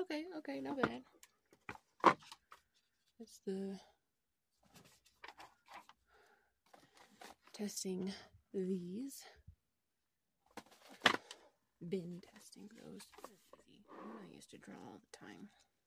Okay, not bad. That's the testing these. Been testing those. That's easy. I used to draw all the time.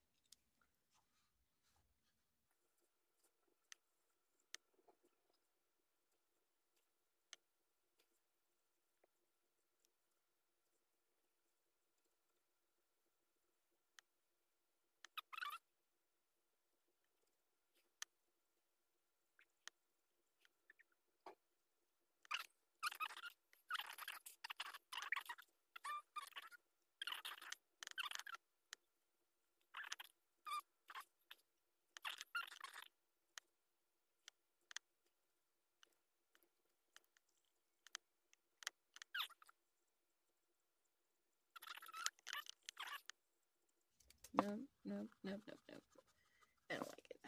Nope. I don't like it.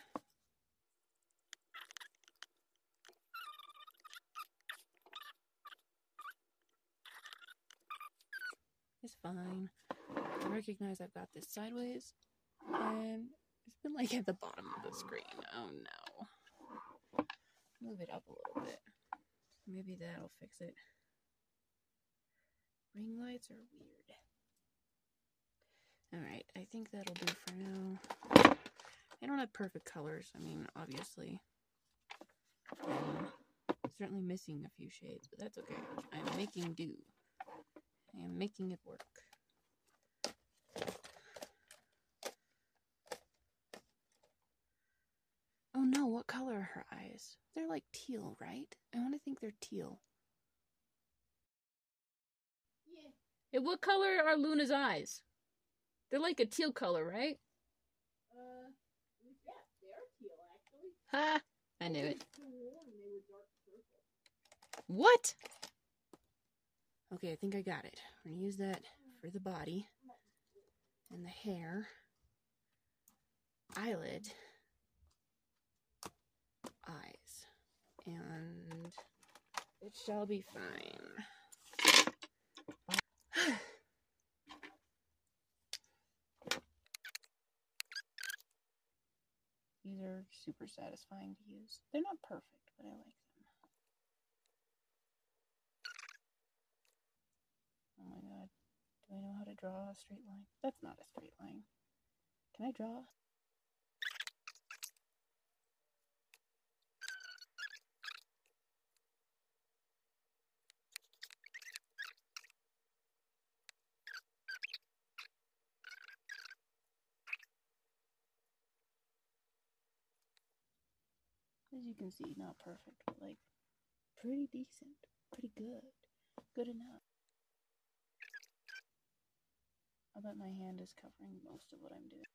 It's fine. I recognize I've got this sideways, and it's been like at the bottom of the screen. Oh no. Move it up a little bit. Maybe that'll fix it. Ring lights are weird. Alright, I think that'll do for now. I don't have perfect colors. I mean, obviously. I'm certainly missing a few shades, but that's okay. I'm making do. I am making it work. Oh no, what color are her eyes? They're like teal, right? I want to think they're teal. Yeah. Hey, what color are Luna's eyes? They're like a teal color, right? Yeah, they are teal, actually. Ha! I knew it. What? Okay, I think I got it. We're gonna use that for the body and the hair, eyelid, eyes, and it shall be fine. These are super satisfying to use. They're not perfect, but I like them. Oh my god. Do I know how to draw a straight line? That's not a straight line. Can I draw? As you can see, not perfect, but like pretty decent, pretty good, good enough. I bet my hand is covering most of what I'm doing.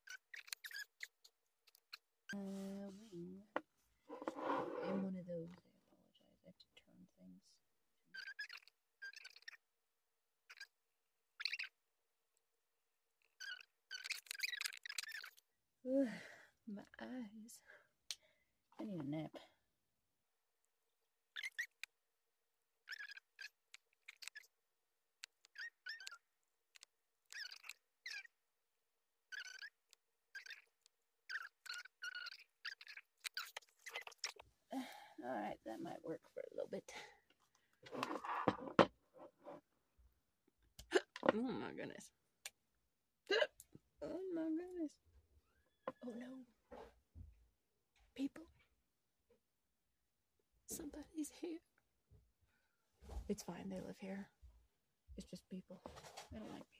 Wing. I'm one of those. I apologize. I have to turn things. My eyes. I need a nap. Alright, that might work for a little bit. Oh my goodness. Oh my goodness. Oh no. People. Somebody's here. It's fine, they live here. It's just people. I don't like people.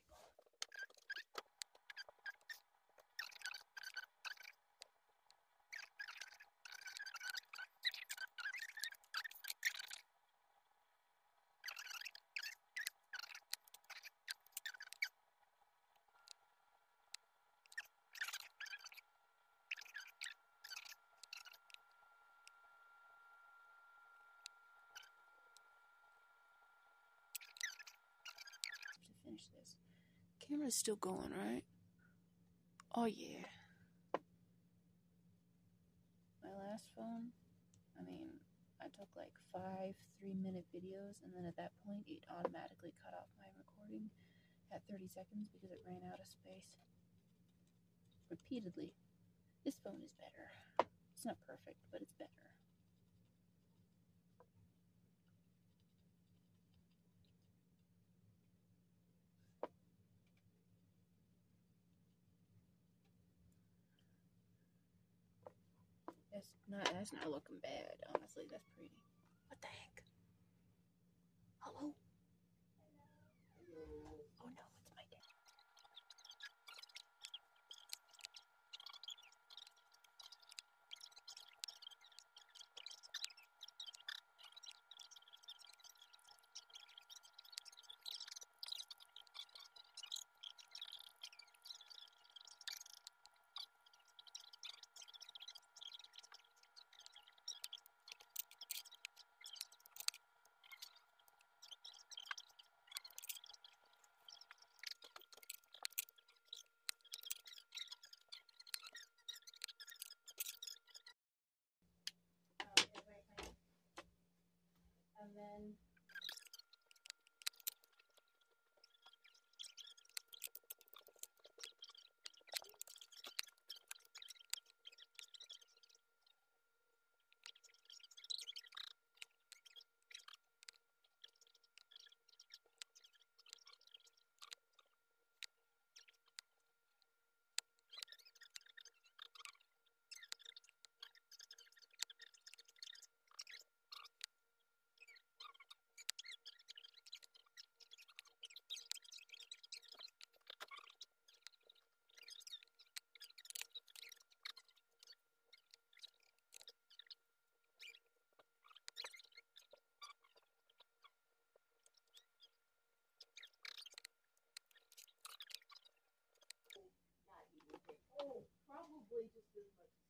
Finish this. Camera's still going, right? Oh yeah. My last phone, I mean, I took like 5 3-minute videos, and then at that point it automatically cut off my recording at 30 seconds because it ran out of space. repeatedly. This phone is better. It's not perfect, but it's better. That's not looking bad, honestly. That's pretty. What the heck? Hello? Oh no, it's my dad. And then probably just as much.